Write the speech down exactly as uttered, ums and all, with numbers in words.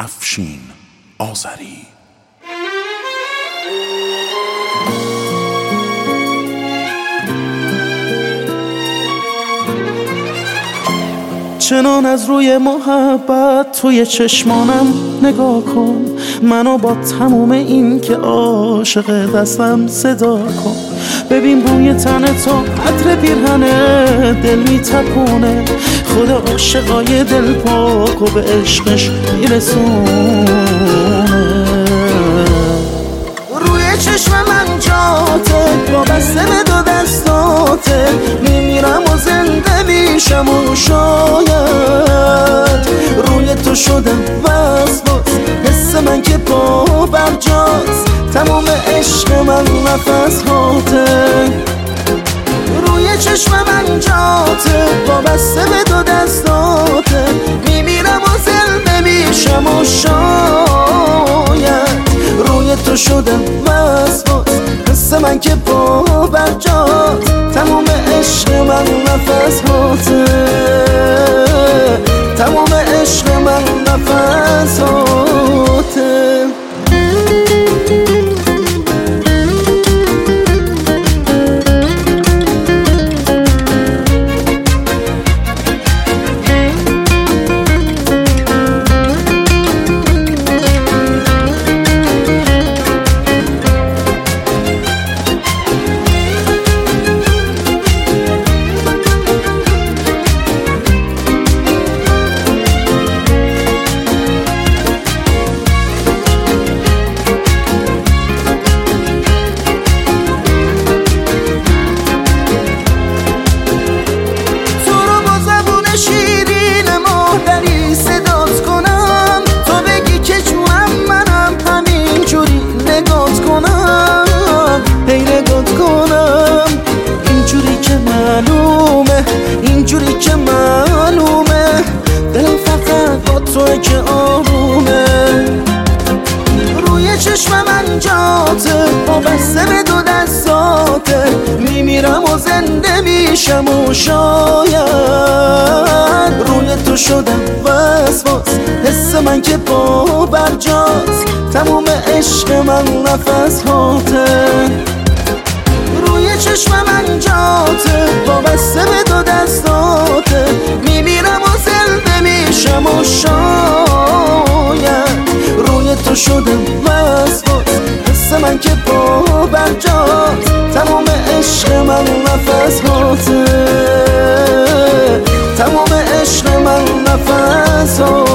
افشین آذری. چنان از روی محبت توی چشمانم نگاه کن، منو با تموم این که عاشق دستم صدا کن. ببین روی تن تو عطر پیرهنه دل میتپونه، خدا عاشقای دل پاک و به عشقش میرسونه. روی چشم من جاته وابسته به دو دستاته، میمیرم و زنده میشم و شاید روی تو شدم وسواس، حس من که پا برجاست، تمام عشق من نفس هاته. روی چشم من جاته وابسته به دو دستاته، میمیرم و زنده میشم و شاید روی تو شدم وسواس، حس من که پا برجاست، تمام عشق من نفس هاته، تمام عشق من نفس هاته. اینجوری که معلومه دل فقط با توی که آرومه. روی چشم من جاته وابسته به دو دستاته، میمیرم و زنده میشم و شاید روی تو شدم وسواس، حس من که پا برجاست، تموم عشق من نفس هاته. روی چشم من جاته وابسته به دو دستاته، میمیرم و زنده میشم و شاید روی تو شدم وسواس، حس من که پا برجاست، تمام عشق من نفس هاته، تمام عشق من نفس هاته.